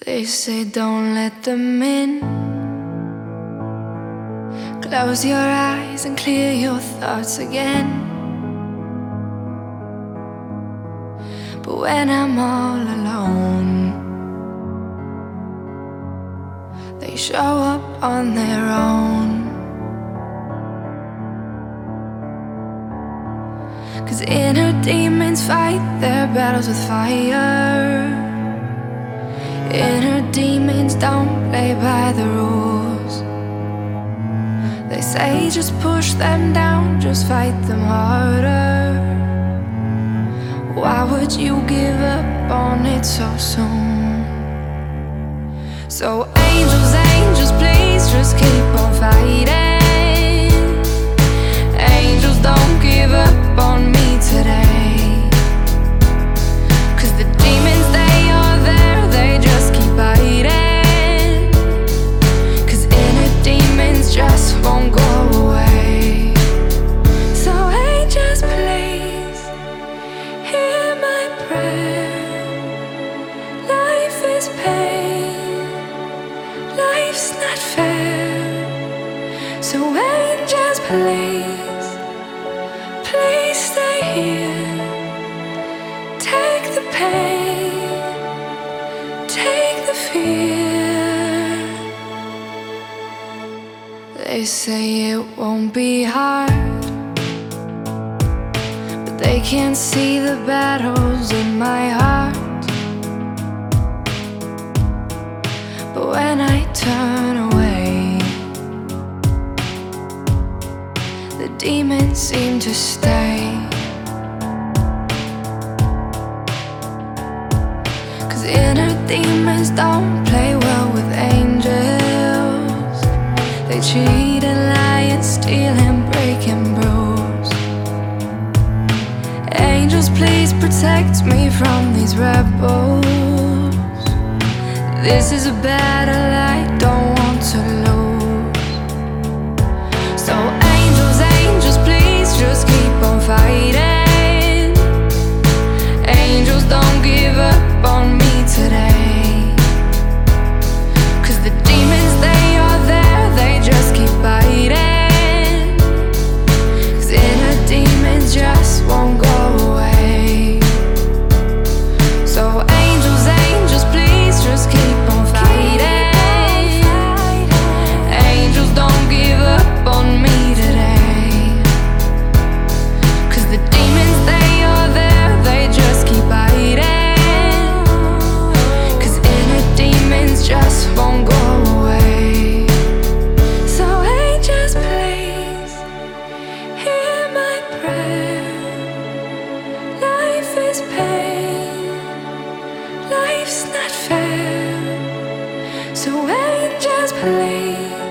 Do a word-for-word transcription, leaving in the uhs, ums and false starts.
They say don't let them in. Close your eyes and clear your thoughts again. But when I'm all alone, they show up on their own. 'Cause inner demons fight their battles with fire. Inner demons don't play by the rules. They say just push them down, just fight them harder. Why would you give up on it so soon? So angels, angels, please just keep on fighting. Angels, don't give up on me today. 'Cause the demons, they are there, they just keep hiding. 'Cause inner demons just won't go away. So angels, please hear my prayer. Life is pain, life's not fair. So angels, please, please stay here. Take the pain, take the fear. They say it won't be hard, but they can't see the battles in my heart. But when I turn away, the demons seem to stay. 'Cause inner demons don't play well with angels. They cheat and lie and steal and break and bruise. Angels, please protect me from these rebels. This is a battle I don't want to lose. So angels, angels, please just keep on fighting. Angels, don't give up on me today. 'Cause the demons, they are there, they just keep hiding. 'Cause inner demons just won't go away. So angels, angels, please just keep on fighting. Angels, don't give up on me today. 'Cause the demons, they are there, they just keep hiding. 'Cause inner demons just won't go away. So angels, please hear my prayer. Life is pain, life's not fair. So angels, please